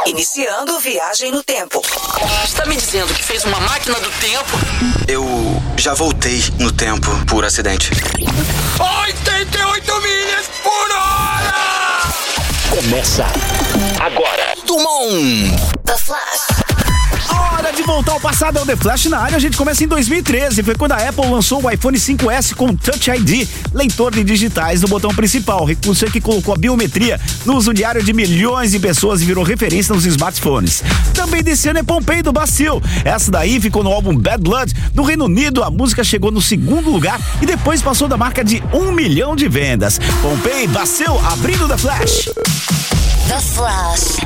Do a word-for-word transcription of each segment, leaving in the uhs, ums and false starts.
Iniciando viagem no tempo. Está me dizendo que fez uma máquina do tempo? Eu já voltei no tempo por acidente. oitenta e oito milhas por hora! Começa agora. Dumont. The Flash. Hora de voltar ao passado, é o The Flash na área. A gente começa em dois mil e treze, foi quando a Apple lançou o iPhone cinco S com Touch I D, leitor de digitais no botão principal. O recurso é que colocou a biometria no uso diário de milhões de pessoas e virou referência nos smartphones. Também desse ano é Pompeii do Bastille. Essa daí ficou no álbum Bad Blood. No Reino Unido, a música chegou no segundo lugar e depois passou da marca de um milhão de vendas. Pompeii, Bastille, abrindo The Flash. The Flash.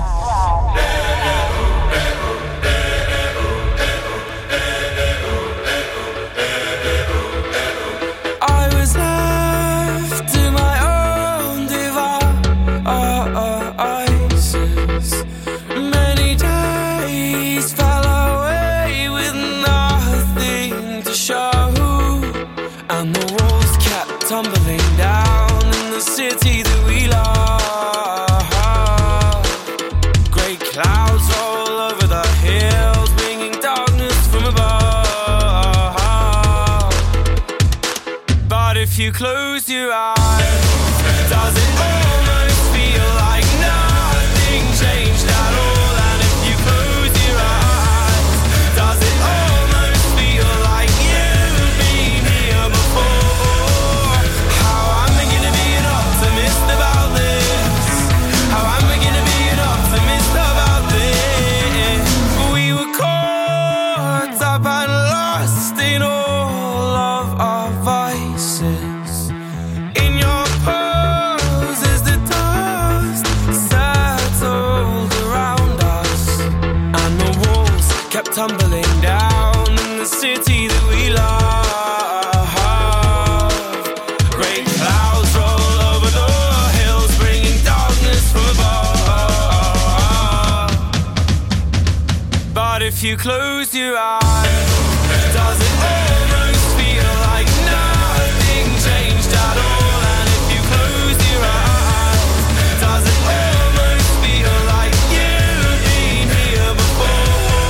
Tumbling down in the city that we love. Great clouds all over the hills, bringing darkness from above. But if you close your eyes, does it almost feel like nothing changed at all? And if you close your eyes, does it almost feel like you've been here before? Tumbling down in the city that we love. Great clouds roll over the hills, bringing darkness from above. But if you close your eyes, does it almost feel like nothing changed at all? And if you close your eyes, does it almost feel like you've been here before?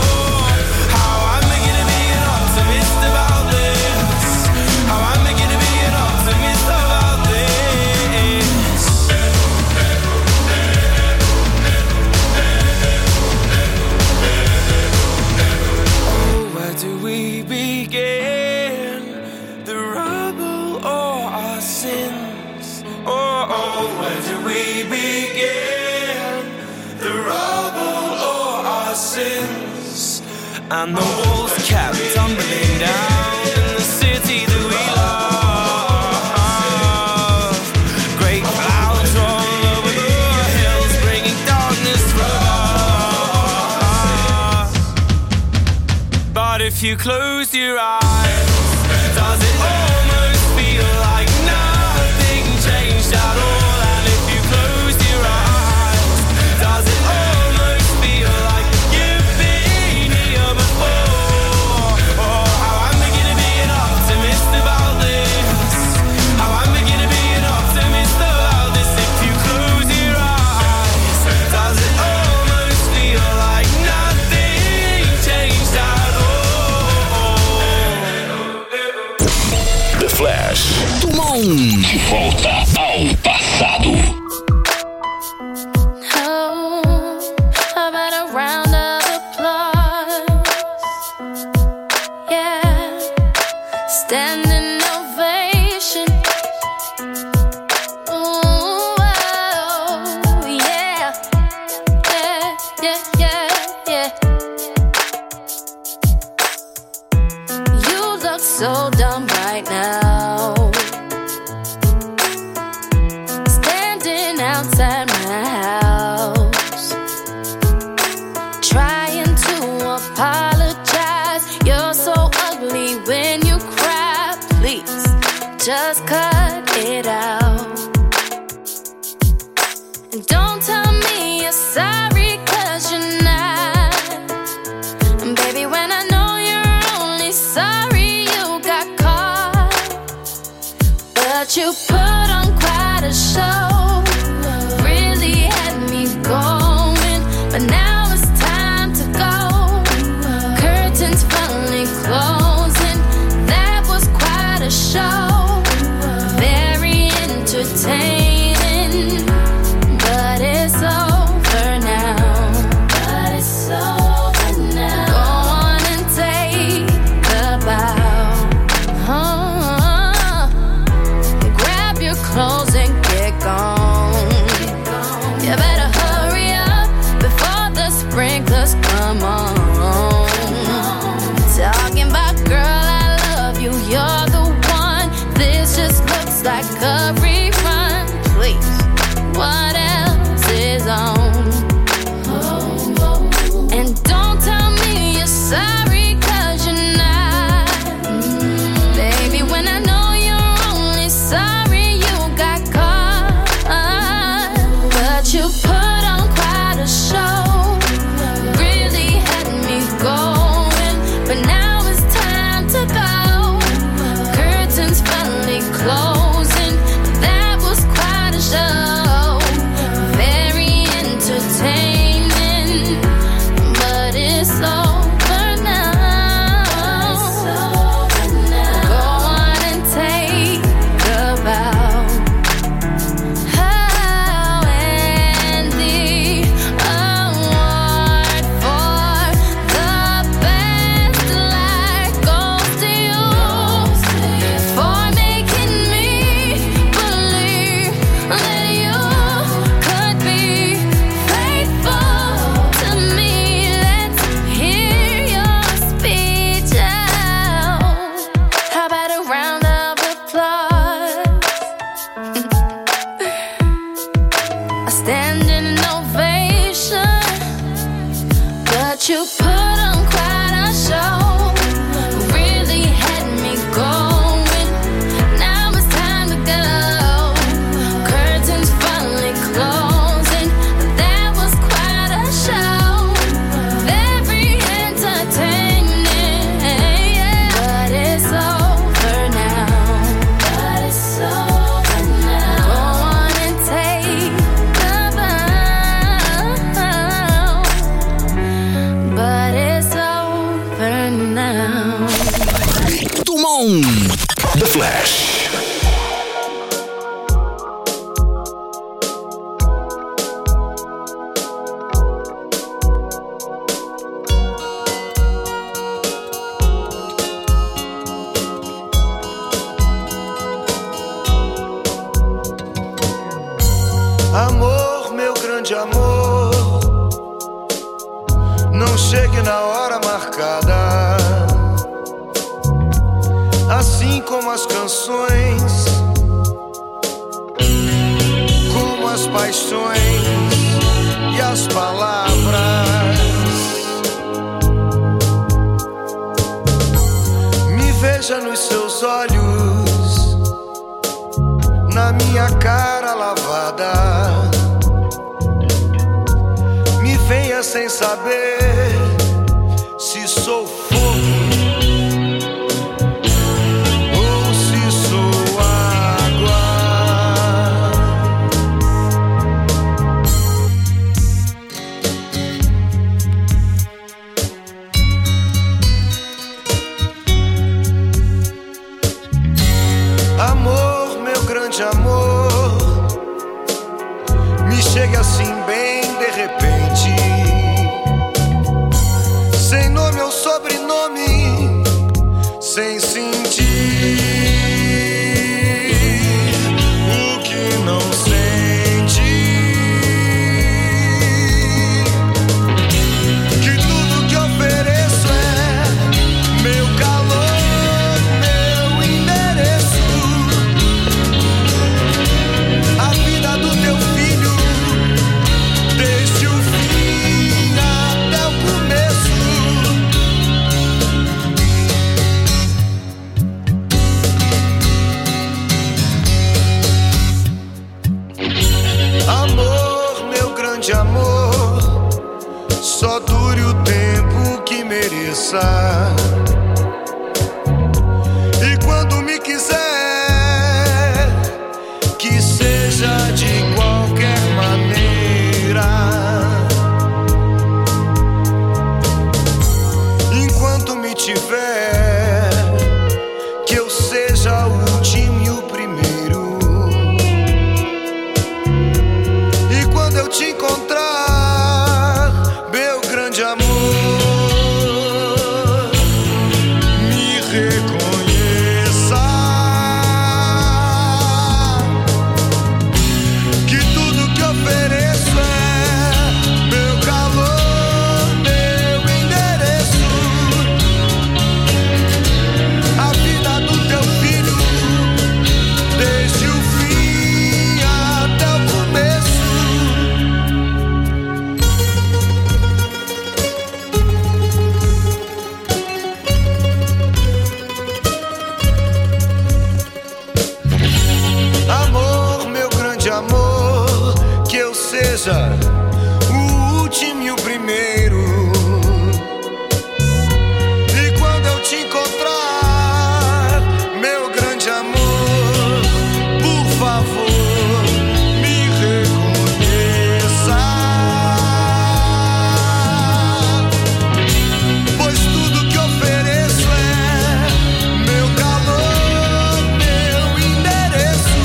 And the walls kept tumbling down in the city that we love. Great clouds roll over the hills, bringing darkness from above. But if you close your eyes, does it almost feel like nothing changed at all? And if you close your eyes, does it almost feel like you've been here before? Oh, how I'm beginning to be an optimist about this. How I'm beginning to be an optimist about this. If you close your eyes, does it almost feel like nothing changed at all? The Flash. Dumont. De volta ao passado. So dumb right now, standing outside my house, trying to apologize. You're so ugly when you cry. Please, just cut it out. And don't tell me you're sorry, 'cause you're not. And baby, when I know you're only sorry you got caught, but you put on quite a show, really had me going. But now alone. And don't tell me you're sorry, 'cause you're not. Baby, when I know you're only sorry you got caught. But you put on quite a show, really had me going. But now it's time to go. Curtains finally closing. That was quite a show. Very entertaining. But it's over now. Go on and take a bow. Oh, and the award for the best life goes to you, for making me believe that you could be faithful to me. Let's hear your speech out. How about a round of applause? A standing ovation. But you put on quite a show, really had me going. Now it's time to go. Curtains finally closing. That was quite a show. Very entertaining. But it's over now. But it's over now. Go on and take a bow. But it's over now. Dumont. The Flash. Amor, meu grande amor, não chegue na hora marcada. Assim como as canções, como as paixões e as palavras. Me veja nos seus olhos, na minha cara lavada. Me venha sem saber se sou fogo ou se sou água. Amor, meu grande amor, me chegue assim bem de repente, sem nome ou sobrenome, sem sentir o que não sente. Que tudo que ofereço é meu calor, meu endereço. A vida do teu filho, desde o fim até o começo. Amor, meu grande amor, só dure o tempo que mereça. E quando me quiser, que seja de qualquer maneira. Enquanto me tiver, que eu seja o último e o primeiro. E quando eu te encontrar, meu grande amor, me reconheça. senti-me o primeiro. E quando eu te encontrar, meu grande amor, por favor, me reconheça. Pois tudo que ofereço é meu calor, meu endereço.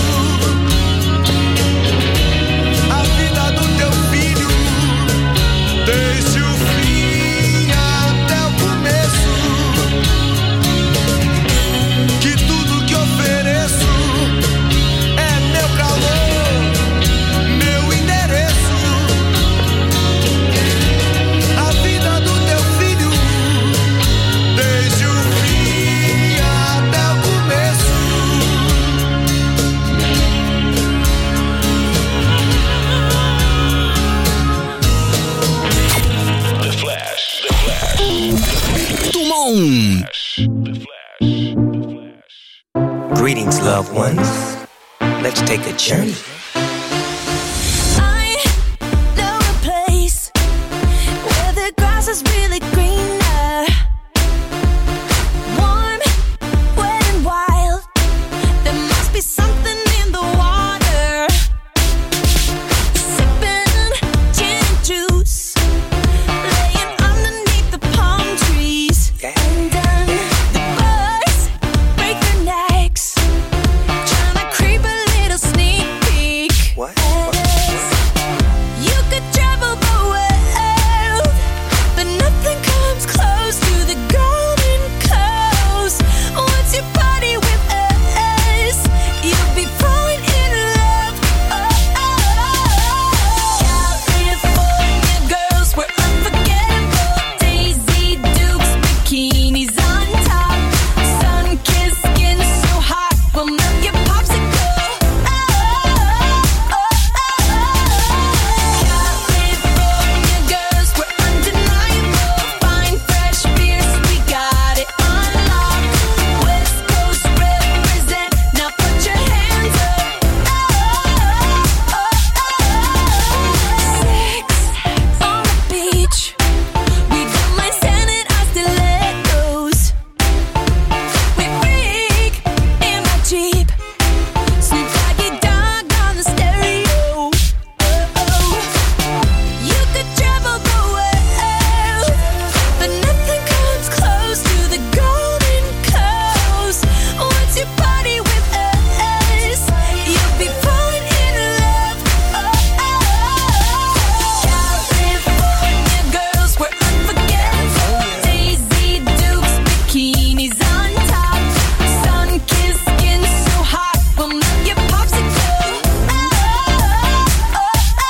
A vida do teu filho, desde o fim até o começo. Que tudo que ofereço é meu calor, meu endereço. A vida do teu filho, desde o fim até o começo. The Flash. The Flash. Tumon. The Flash. The Flash. Greetings, loved ones. Let's take a journey. I know a place where the grass is really greener. Warm, wet and wild. There must be something in the water. Sipping gin and juice, laying underneath the palm trees. And then the birds break their necks, trying to creep a little sneak peek. What? You could travel the world, but nothing comes close to the Golden Coast. Once you party with us, you'll be falling in love. Oh, oh, oh. California girls, we're unforgettable. Daisy Dukes, bikinis on top. Sun-kissed skin so hot, we'll melt your popsicle. Oh, oh, oh, oh. California girls, we're undeniable. Fine, fresh beers, we got it on lock. West Coast represent, now put your hands up. Oh, oh, oh, oh. Sex on the beach, we don't mind standing our stilettos. We freak in my Jeep, Snoop Doggy Dogg on the stereo. Oh, oh. You could travel the world, but nothing comes close to the Golden Coast. Once you party with us, you'll be falling in love. Oh, oh, oh. California girls, we're unforgettable. Daisy Dukes, bikinis on top. Sun-kissed skin so hot, we'll melt your popsicle. Oh, oh, oh,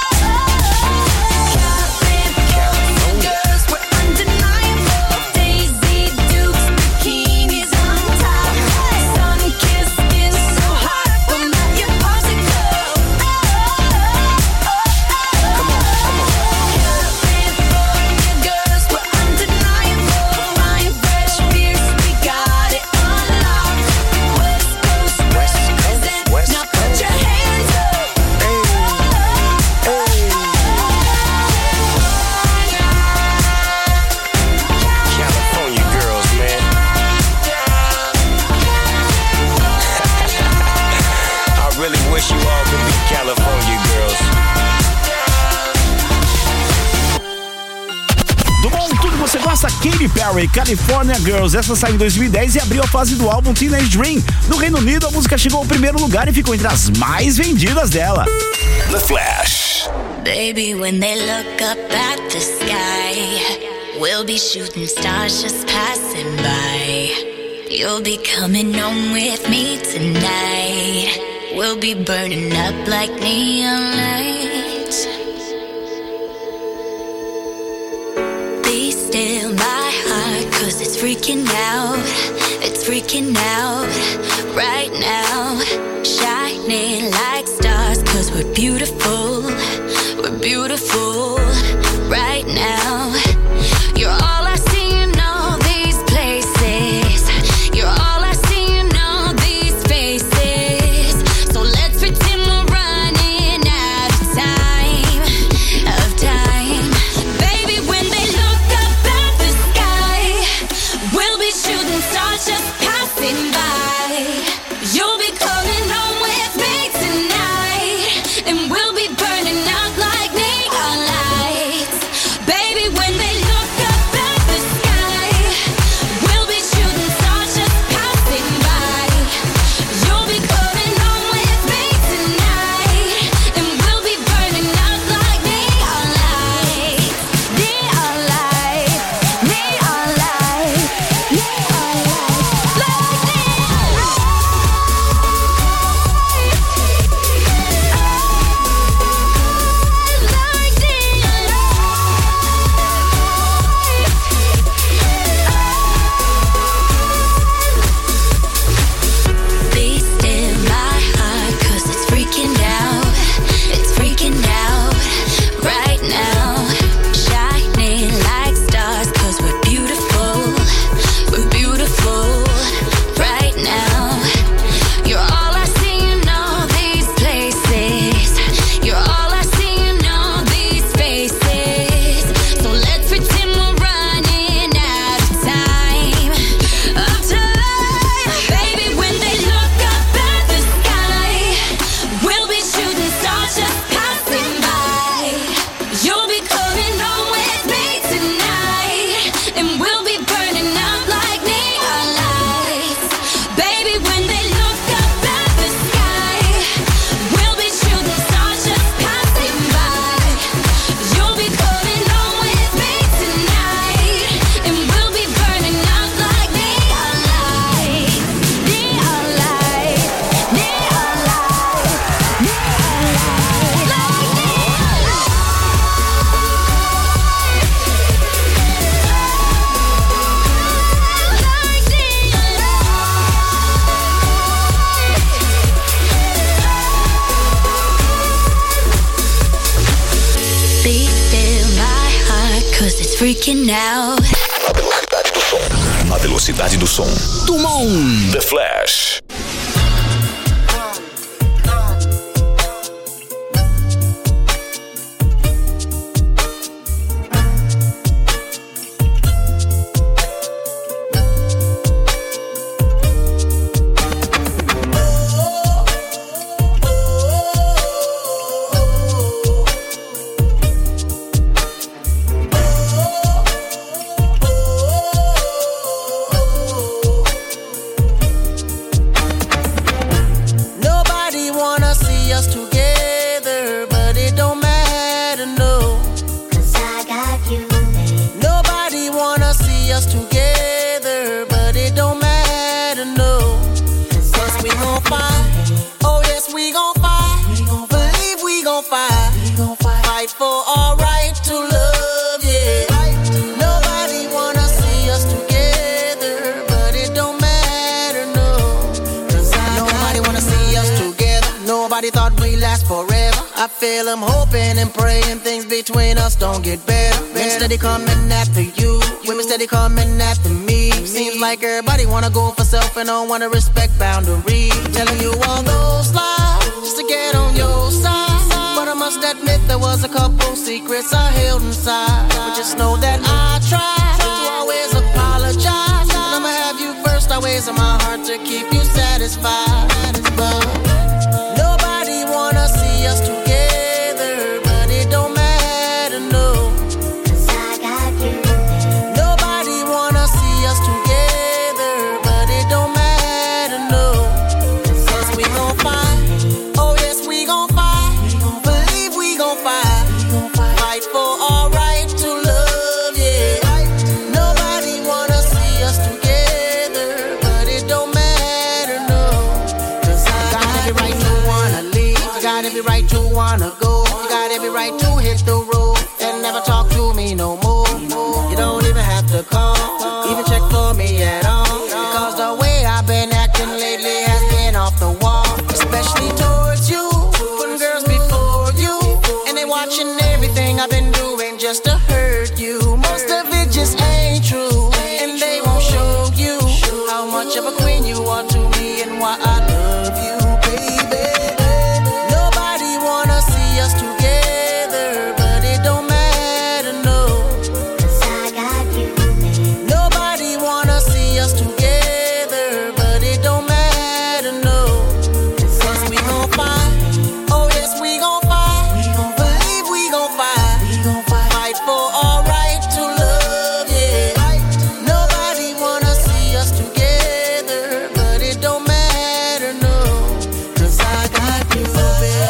oh. California girls, we're undeniable. Daisy Dukes, bikinis on top. Sun-kissed skin so hot, we'll melt your popsicle. Oh, oh, California girls, we're undeniable. Fine, fresh beers, we got it on lock. West Coast represent, West now put your hands up. California girls, man. I really wish you all could be California girls. Do bom, tudo que você gosta, Katy Perry, California Girls. Essa saiu em dois mil e dez e abriu a fase do álbum Teenage Dream. No Reino Unido, a música chegou ao primeiro lugar e ficou entre as mais vendidas dela. The Flash. Baby, when they look up at the sky, we'll be shooting stars just passing by. You'll be coming home with me tonight. We'll be burning up like neon lights. Be still my heart, cause it's freaking out. It's freaking out right now. Shining like stars, cause we're beautiful. We're beautiful right now. You're all I see in all these places. You're all I see in all these faces. So let's pretend we're running out of time, of time. 'cause it's freaking out. Na velocidade do som. Tumon. The Flash. I'm hoping and praying things between us don't get better. Men steady coming after you, women steady coming after me. Seems like everybody wanna go for self and don't wanna respect boundaries. Telling you all those lies just to get on your side. But I must admit there was a couple secrets I held inside. But just know that I tried to always apologize. And I'ma have you first always in my heart to keep you satisfied. But nobody wanna see us together. Wanna go, you got every right to hit the road and never talk to me no more. You don't even have to call, even check for me at all, because the way I've been acting lately has been off the wall. Especially towards you, putting girls before you, and they watching everything I've been doing just to hurt you. Most of it just ain't true, and they won't show you how much of a queen you are to me and why I love you, baby. Together, but it don't matter, no. 'Cause I got you. Nobody wanna see us together, but it don't matter, no. 'Cause we gon' fight. Oh yes, we gon' fight. We gon' believe we gon' fight. We gon' fight. Fight for our right to love, yeah. Nobody wanna see us together, but it don't matter, no. 'Cause I got you, baby.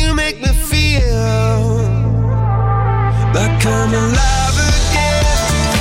come alive again.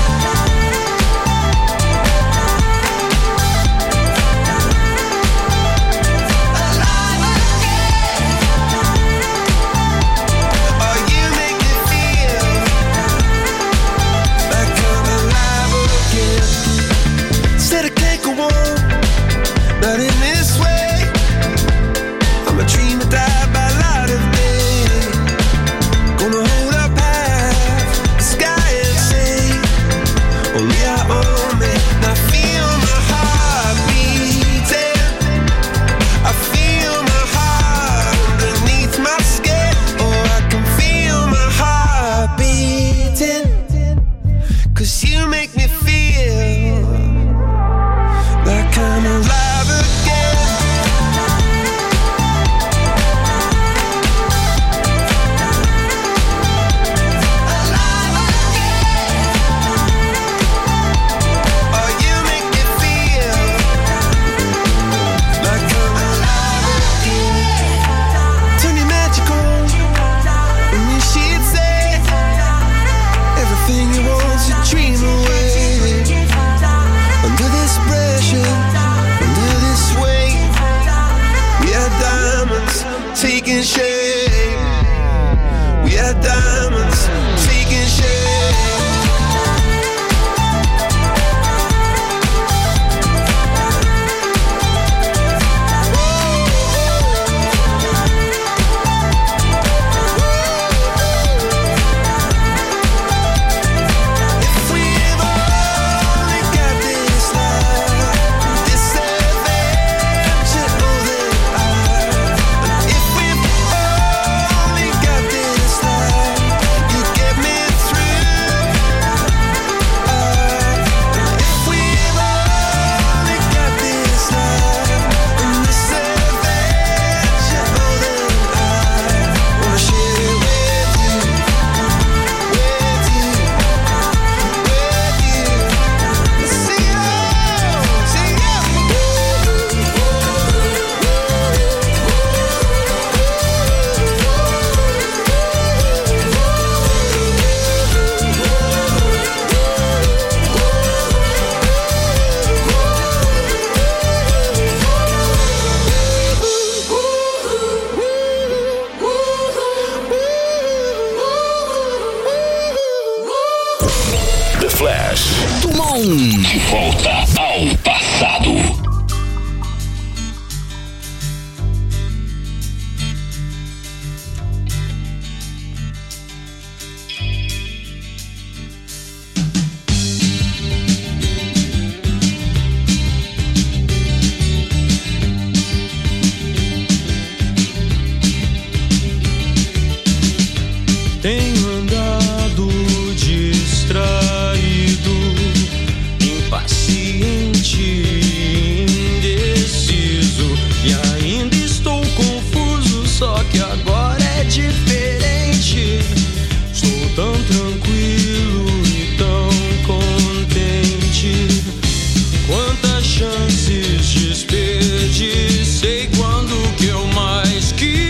shape. We are diamonds, taking shape. De volta ao passado. Tenho andado distraído, impaciente, indeciso, e ainda estou confuso, só que agora é diferente. Estou tão tranquilo e tão contente. Quantas chances desperdicei quando que eu mais queria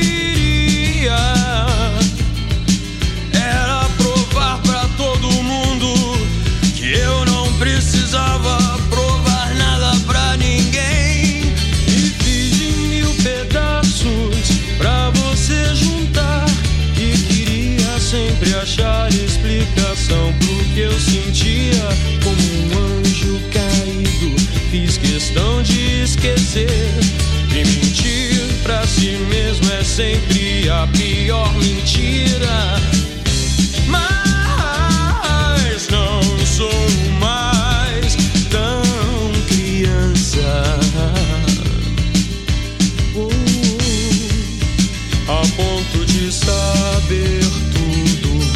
era provar pra todo mundo que eu não precisava provar nada pra ninguém. E fiz em mil pedaços pra você juntar, e queria sempre achar explicação pro que eu sentia. Como um anjo caído, fiz questão de esquecer. E mentir pra si mesmo é sempre a pior mentira. Mas não sou mais tão criança, uh, a ponto de saber tudo.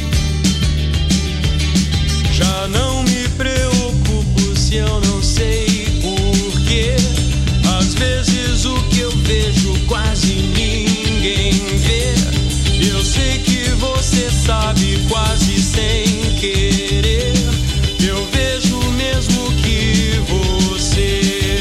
Já não me preocupo se eu não sei porquê. Às vezes o que eu vejo quase ninguém vê. Eu sei que você sabe quase sem querer. Eu vejo mesmo que você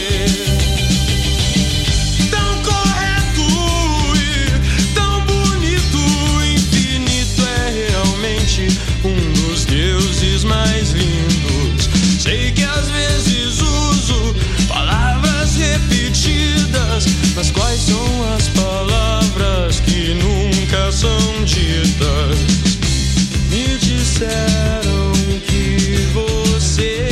tão correto e tão bonito, infinito, é realmente um dos deuses mais lindos. Sei que às vezes uso palavras repetidas, mas quais são as palavras que nunca são ditas? Me disseram que você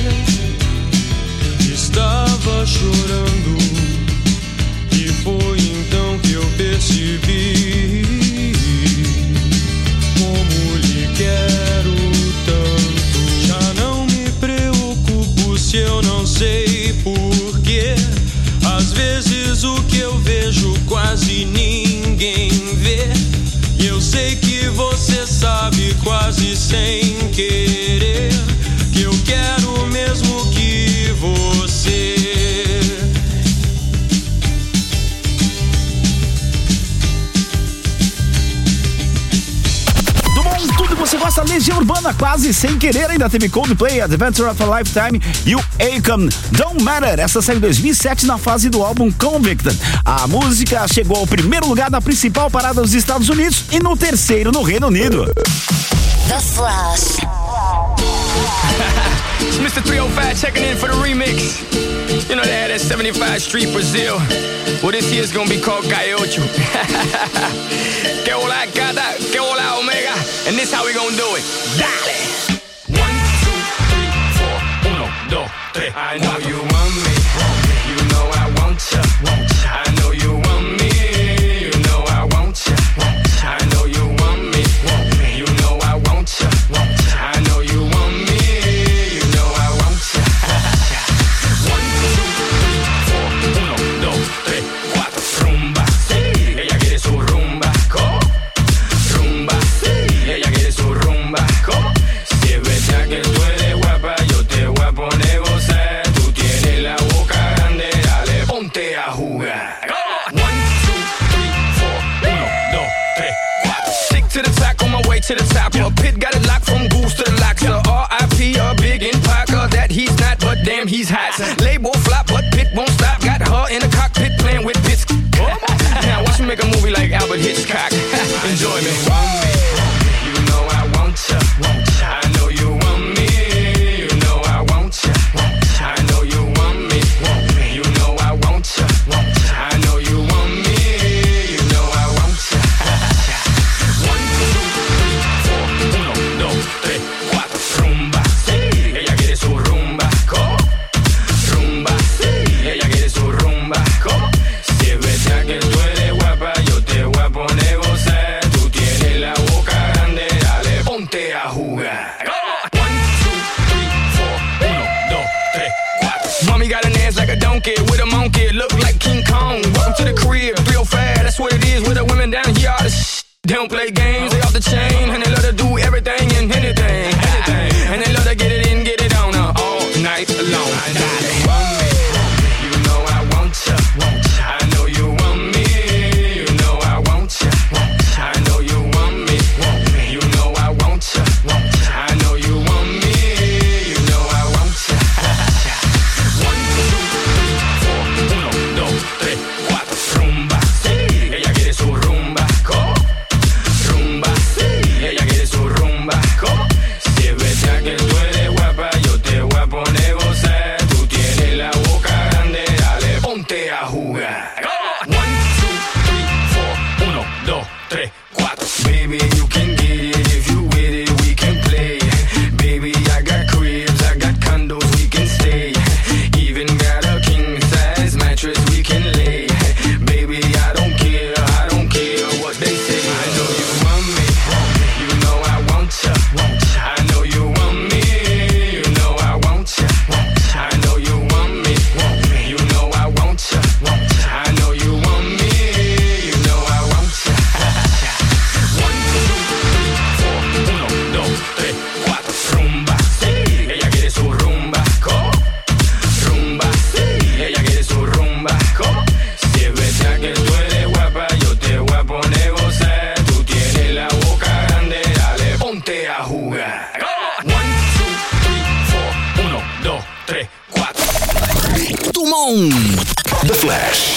estava chorando, e foi então que eu percebi como lhe quero tanto. Já não me preocupo se eu não sei porquê. Às vezes o que eu vejo quase ninguém vê. E eu sei que você sabe quase sem querer que eu quero mesmo que você. Tudo que você gosta, Legião Urbana, quase sem querer. Ainda teve Coldplay, Adventure of a Lifetime e o Akon, Don't Matter. Essa saiu em dois mil e sete na fase do álbum Convicted. A música chegou ao primeiro lugar na principal parada dos Estados Unidos e no terceiro no Reino Unido. The Flash. It's Mister three oh five checking in for the remix. You know they had that seventy-five Street Brazil. Well, this year's gonna be called Calle Ocho. Que hola gata, que hola omega. And this how we gonna do it. Dale. One, two, three, four. Uno, dos, tres. I know you want me. You know I want ya. I know you want me. You know I want ya. I know you want me. You know I want ya. I know you want me. You know I want ya. One, two, three, four. Uno, dos, tres, cuatro. Rumba, sí. Ella quiere su rumba. ¿Cómo? Rumba, sí. Ella quiere su rumba. ¿Cómo? Si es verdad que tú eres guapa, yo te voy a poner gozar. Tú tienes la boca grande, dale, ponte a jugar. One, two, three, four. Uno, dos, tres, cuatro. Stick to the top, on my way to the top. A pit got it locked from goose to the locks. The R I P a big in Parker. That he's not, but damn he's hot. Label flop, but Pit won't stop. Got her in the cockpit playing with bits. Now watch me make a movie like Albert Hitchcock. Enjoy me. You know I want ya. I know you want me. You know I want ya. I know you want me. You know I want ya. I know you want me. You know I want ya. One, two, three, four. Uno, dos, tres, cuatro. Rumba, sí. Ella quiere su rumba. ¿Cómo? Rumba, sí. Ella quiere su rumba. ¿Cómo? Si es verdad que tú eres guapa, yo te voy a poner gozar. Tú tienes la boca grande, dale, ponte a jugar. One, two, three, four. Uno, dos, tres, cuatro. Mommy got an ass like a donkey with a monkey. Look like King Kong. Welcome to the crib, three oh five. That's what it is with the women down here. All the sh- They don't play games, they off the chain. And they love to do everything and anything. anything. And they love to get it in, get it on her all night long. Dale. You know I want ya. I know you want me. You know I want ya. I know you want me. You know I want ya. I know you want me. You know I want ya. One, two, three, four. Uno, dos, tres, cuatro. Rumba, sí. Ella quiere su rumba. ¿Cómo? Rumba, sí. Ella quiere su rumba. ¿Cómo? Si es verdad que tú eres guapa, yo te voy a poner gozar. Tú tienes la boca grande, dale, ponte a jugar. One, two, three, four. Uno, dos, tres, cuatro. Baby, you can get it if you with it, we can play. Baby, I got cribs, I got condos, we can stay. Even got a king size mattress we can lay. Baby, I don't care, I don't care what they say. I know you want me, you know I want ya. I know you want me, you know I want ya. I know you want me, you know I want ya. I know you want me, you know I want ya. One, two, three, four. Uno, dos, tres, cuatro. Rumba, sí. Ella quiere su rumba. ¿Cómo? Rumba, sí. Ella quiere su rumba. ¿Cómo? Si es verdad que tú eres guapa, yo te voy a poner gozar. Tú tienes la boca grande, dale, ponte a jugar. One, two, three, four. Uno, dos, tres, cuatro. Dumont. The Flash.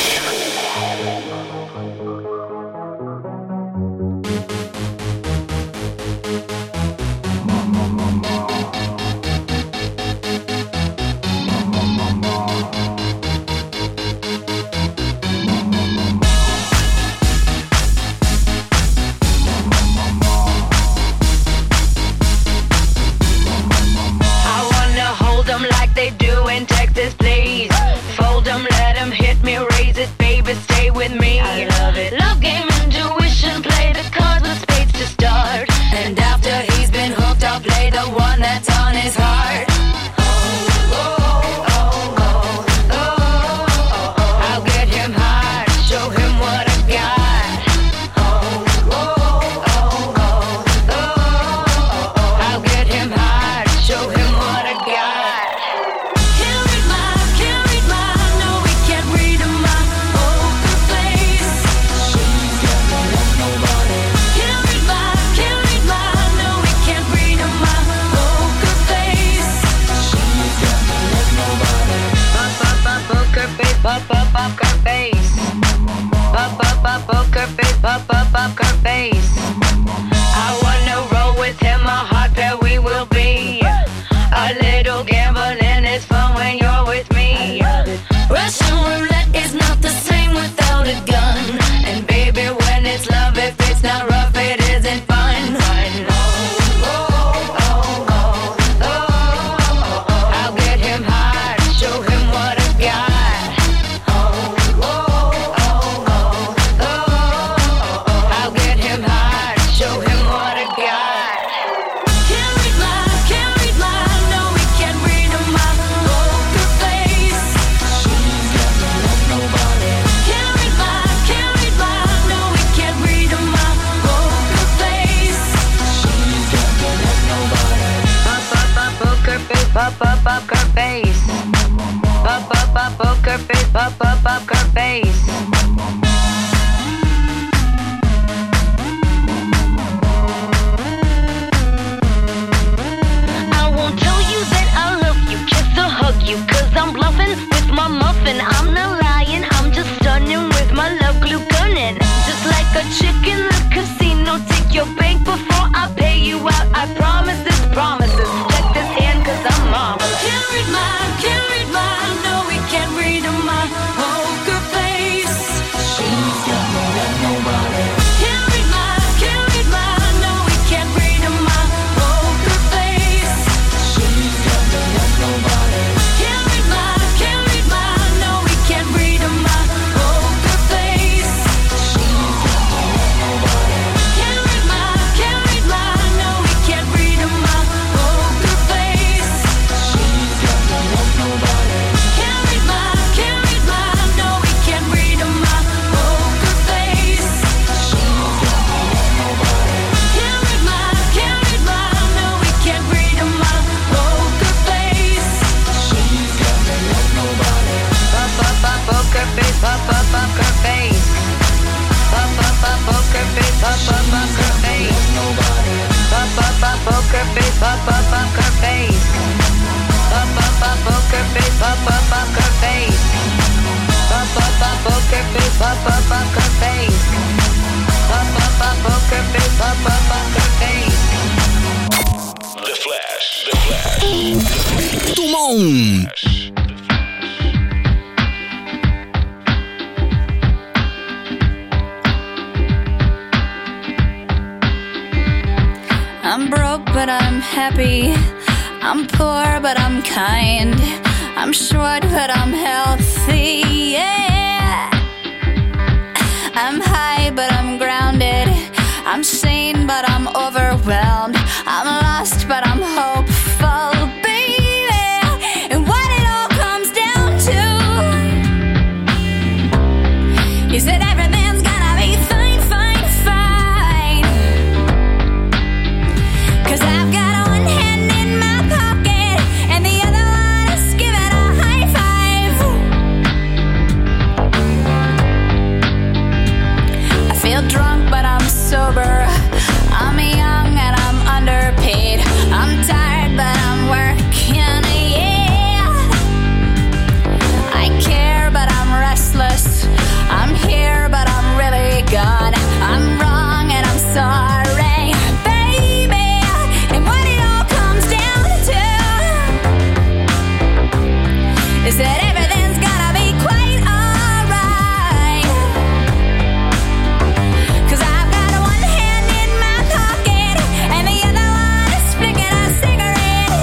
I wanna hold 'em like they do in Texas, please. Fold 'em, let 'em hit me, raise it, baby, stay with me. I love it. Love game, intuition, play the cards with spades to start. And after he's been hooked, I'll play the one that's on his heart. Oh, oh, oh, oh, oh, oh, oh. I'll get him hard, show him what I got. Oh, oh, oh, oh, oh, oh. I'll get him hard, show him what I got. Can't read my, can't read my, no, we can't read my poker face. She's got no love, nobody. Can't read my, can't read my, no, we can't read my poker face. up, up, up her face. Up, up, up, poker face, up, up, up her face. I won't tell you that I love you, just to hug you, cause I'm bluffing with my muffin. I'm not lying, I'm just stunning with my love glue gunning. Just like a chick in the casino, take your bank before I pay you out. I promise this, promises. Check this hand cause I'm marvelous. Can't read mine, can't read mine. No, we can't read my poker face. She's got more than nobody. Can't read mine, can't read mine. No, we can't read my poker face. She's got more than nobody. Can't read mine, can't read mine. No, we can't read my poker face. She's got more than nobody. Can't read mine, can't read mine. No, we can't read my poker face. She's got more than nobody. Can't read mine, can't read mine. No, we can't read my poker face. She's got more than nobody. Can't read mine, can't read mine. No, we can't read my poker face. She's got more than nobody. Up, up, up, poker face, up, up, up her face. Up, up, up, poker face, up, up, up her face. Up, up, up, poker face, up, up, up her face. Up, up, up, poker face, up, up, up her face. Up, up, up, poker face, up, up, up her face. Up, up, up, poker face, up, up, up her face. The Flash. The Flash. Dumont. I'm broke, but I'm happy. I'm poor, but I'm kind. I'm short, but I'm healthy. Yeah. I'm high, but I'm grounded. I'm sane, but I'm overwhelmed. I'm lost, but I'm hopeful, baby. And what it all comes down to is that everything's gonna be fine, fine, fine. 'Cause I've got one hand in my pocket and the other one is giving a high five. I feel drunk, but I'm sober. I'm young and I'm underpaid. I'm tired, but I'm working, yeah. I care, but I'm restless. I'm here, but I'm really gone. I'm wrong and I'm sorry, baby. And what it all comes down to is that everything's gonna be quite alright. 'Cause I've got one hand in my pocket and the other one is flicking a cigarette.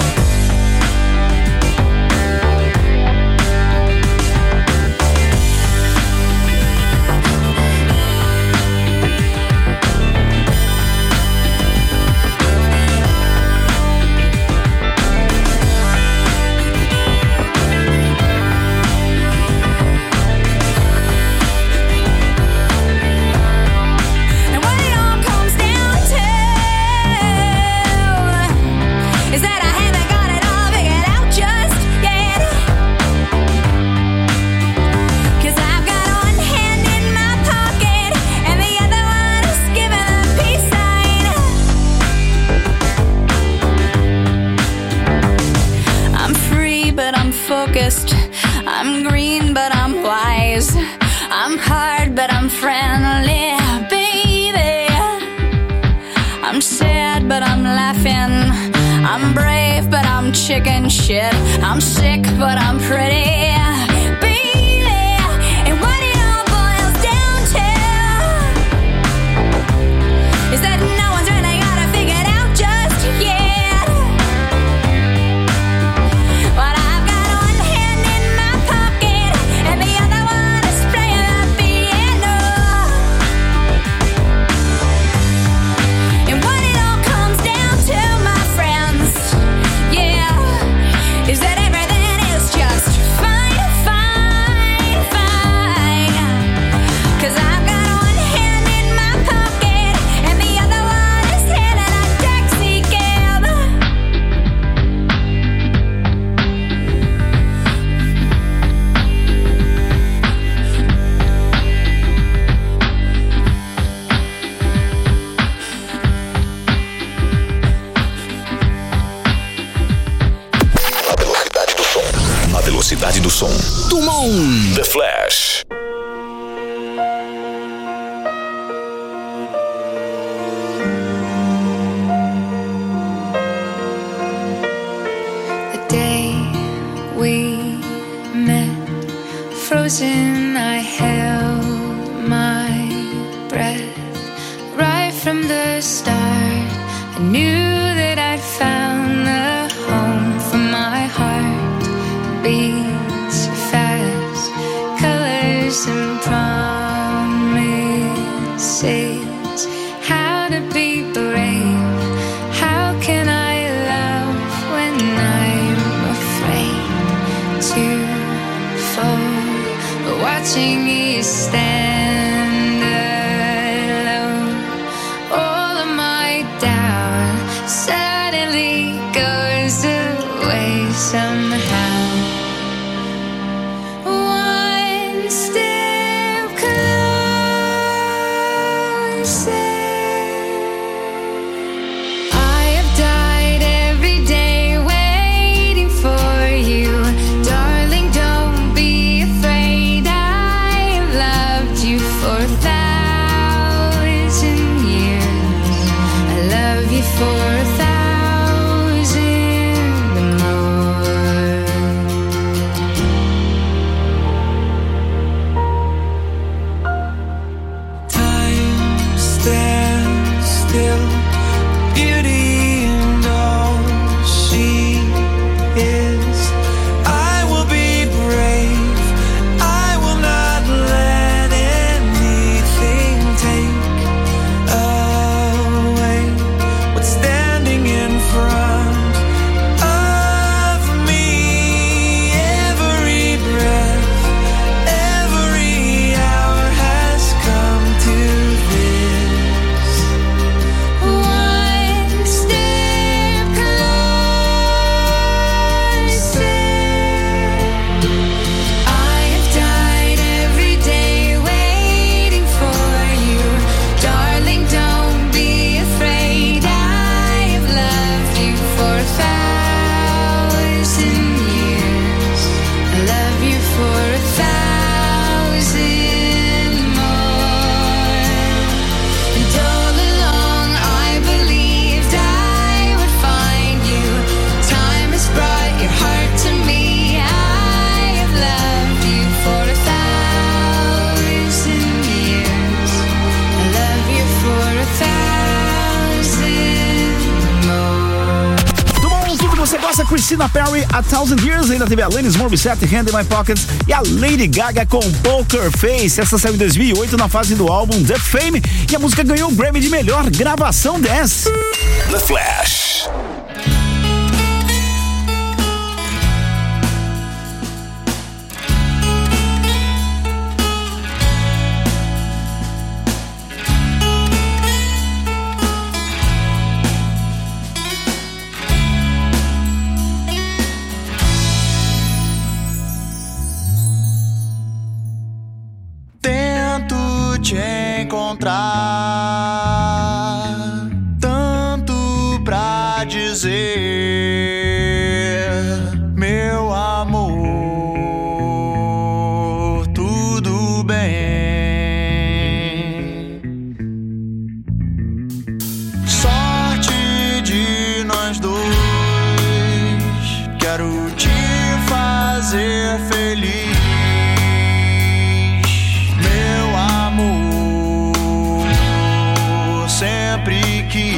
And what it all comes down to is that I haven't got it all figured out just yet. 'Cause I've got one hand in my pocket and the other one is giving a peace sign. I'm free, but I'm focused. I'm green, but I'm wise. I'm hard, but I'm friendly, baby. I'm sad, but I'm laughing. I'm brave, but I'm chicken shit. I'm sick, but I'm pretty, baby. And what it all boils down to is that no one's really got it figured out just yet. But I've got one hand in my pocket and the other one is playing the piano. And what it all comes down to, my friends, yeah, is that everything is just fine, Cidade do Som. Tumon. The Flash. The day we met, frozen, I held my breath. Right from the start, I knew that I'd found the home for my heart. Beats fast, colors and promises. How to be brave, how can I love when I'm afraid to fall? But watching you stand alone, all of my doubt suddenly goes away somehow. One step closer. I have died every day waiting for you. Darling, don't be afraid. I have loved you for a thousand years. I love you for a thousand more. Time stands still, beauty and all she is. I will be brave, I will not let anything take away what's standing in front of me. Every breath, every hour has come to this. One step closer. I have died every day waiting for you. Darling, don't be afraid. I have loved you for a thousand years. I love you for a thousand more. And all along I believed I would find you. Time has brought your heart to me. I have loved you for a thousand years. I love you for a thousand more. Tumon, tudo que você gosta. Christina Perri, A Thousand Years. Ainda teve a Alanis Morissette, Hand in My Pockets, e a Lady Gaga com Poker Face. Essa saiu em dois mil e oito na fase do álbum The Fame, e a música ganhou o Grammy de melhor gravação dance. The Flash. Tento te encontrar, tanto pra dizer, meu amor, tudo bem. Sorte de nós dois, quero te fazer feliz. Sempre quis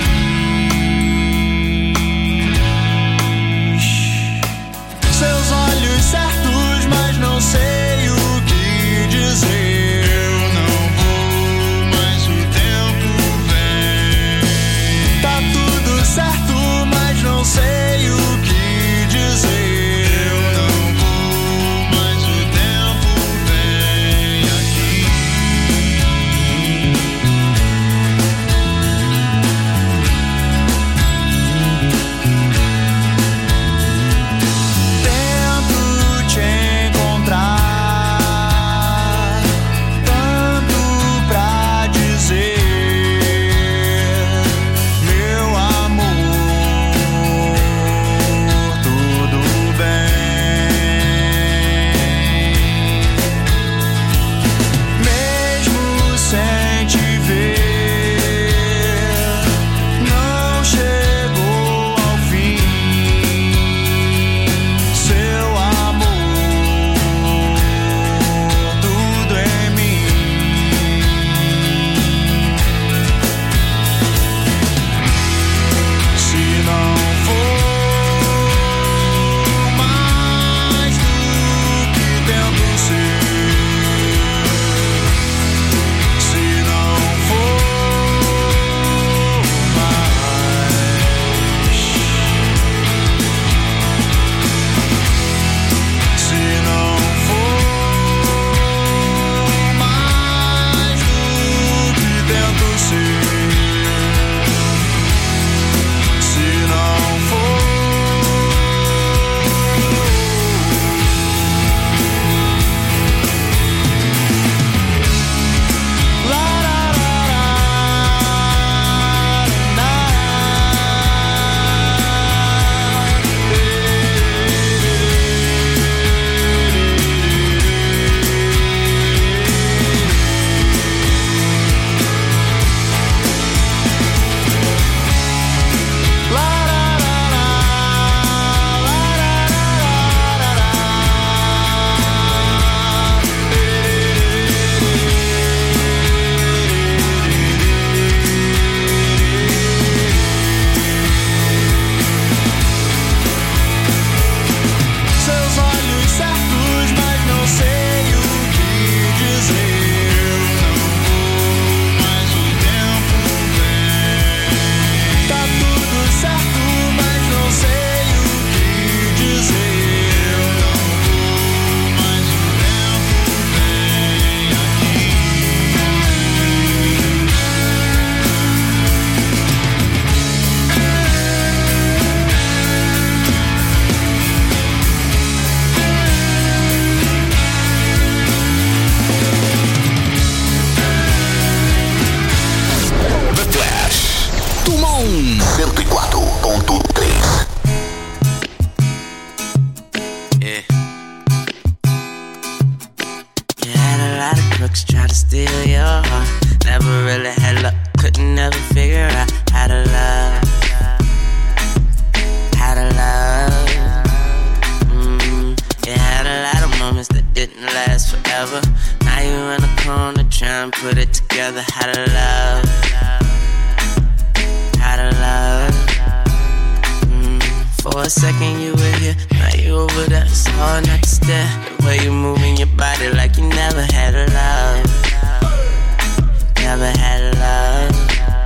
seus olhos certos, mas não sei o que dizer. Eu não vou, mas o tempo vem. Tá tudo certo, mas não sei o que dizer. Eu não vou, mas o crooks try to steal your heart. Never really had luck, couldn't never figure out how to love. How to love. Mm, you had a lot of moments that didn't last forever. Now you in a corner trying to put it together. How to love. How to love. Mm, for a second you were here, now you over there. It's hard not to stare. The way you moving your body like you never had a love. Never had a love.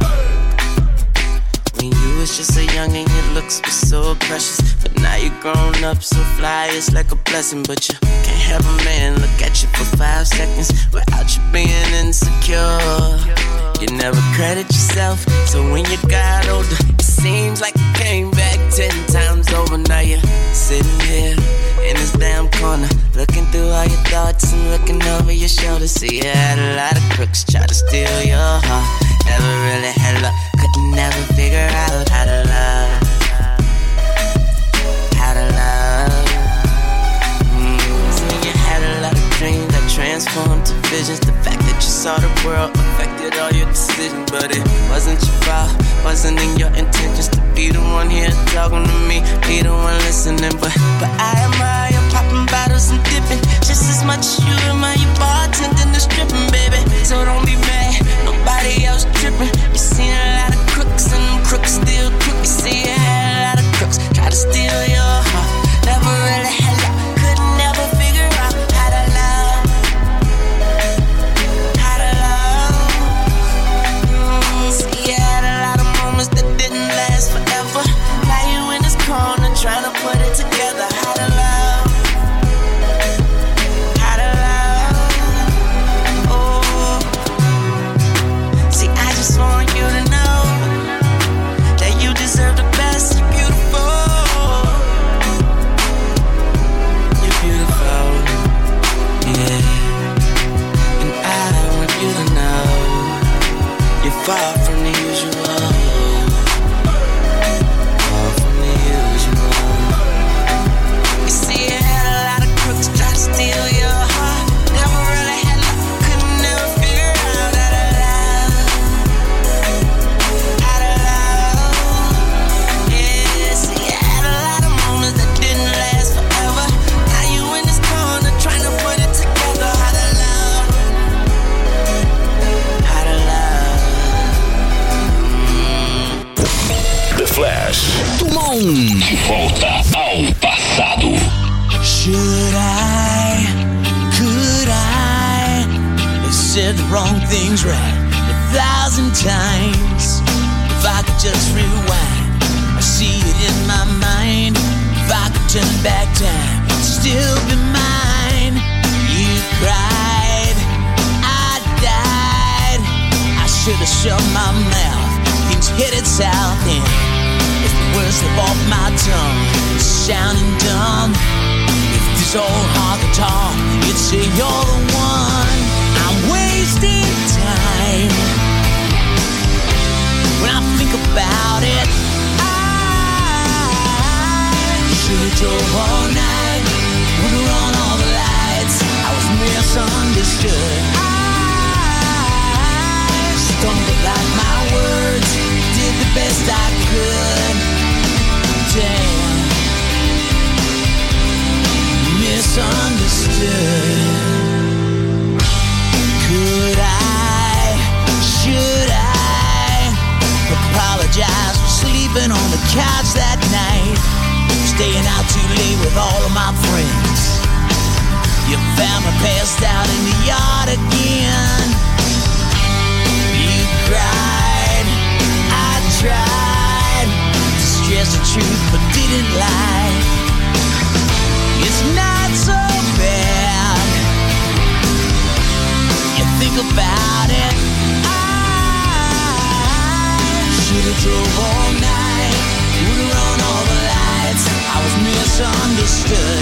When you was just so young and your looks were so precious, but now you're grown up so fly, it's like a blessing. But you can't have a man look at you for five seconds without you being insecure. You never credit yourself, so when you got older, it seems like you came back ten times over. Now you're sitting here in this damn corner, looking through all your thoughts and looking over your shoulder. See, you had a lot of crooks try to steal your heart. Never really had luck, couldn't never figure out how to love. How to love. Mm. So you had a lot of dreams that transformed to visions. The fact that you saw the world affected all your decisions, but it wasn't your fault, wasn't in your intentions to be the one here talking to me, be the one listening. But but I admire you popping bottles and dipping just as much as you admire you bartending and stripping, baby. So don't be mad, nobody else tripping. You seen a lot of crooks and them crooks still crook. You see you had a lot of crooks try to steal your heart. Never really had luck, couldn't never figure out how to love. How to love. Mm, see you had a lot of moments that didn't last forever. Now you in this corner trying to put it together. How to love. How to love. Oh. See, I just want you to know that you deserve the best. You're beautiful. You're beautiful. Yeah. And I want you to know you're far from the usual. Far from the usual. You see, you had a lot of crooks try to steal your heart. Never really had luck, couldn't never figure out how to love. How to love. Yeah, see, you had a lot of moments that didn't last forever. Now you in this corner trying to put it together. How to love. How to love. The Flash. Tumon. De volta ao passado. Should I, could I have said the wrong things right a thousand times? If I could just rewind, I see it in my mind. If I could turn back time, it'd still be mine. You cried, I died. I should have shut my mouth, things headed south and if the words slip off my tongue, sounding dumb. If this old heart could talk, it'd say you're the one. I'm wasting time. When I think about it, I should've drove all night, would've run all the lights. I was misunderstood. I stumbled out my words, did the best I could. Damn, misunderstood. Could I, should I apologize for sleeping on the couch that night, staying out too late with all of my friends? Your family passed out in the yard again. You cried, I tried to stress the truth but didn't lie. It's not so bad. You think about it, I should've drove all night, would've run all the lights. I was misunderstood.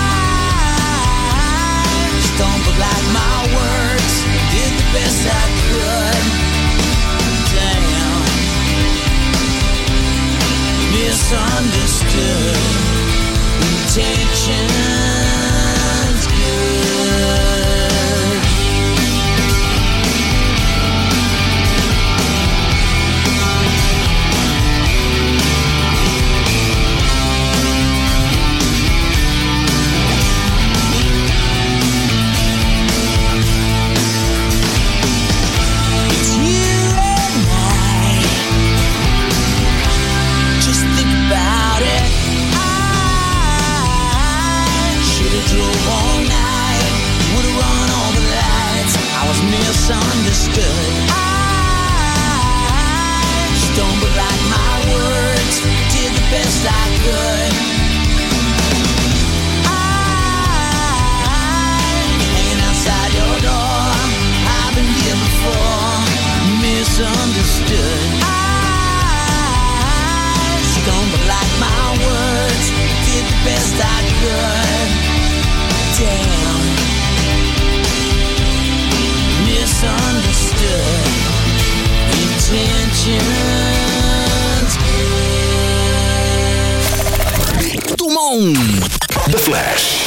I stumbled like my words, did the best I could. Damn, misunderstood. Intentions good. On. The Flash.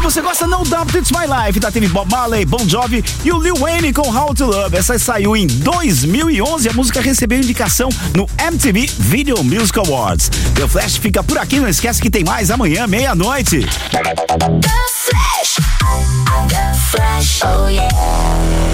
você gosta, No Doubt It's My Life. Da teve Bob Marley, Bon Jovi e o Lil Wayne com How to Love. Essa saiu em dois mil e onze. A música recebeu indicação no M T V Video Music Awards. The Flash fica por aqui. Não esquece que tem mais amanhã, meia-noite. The Flash. The Flash. Oh yeah.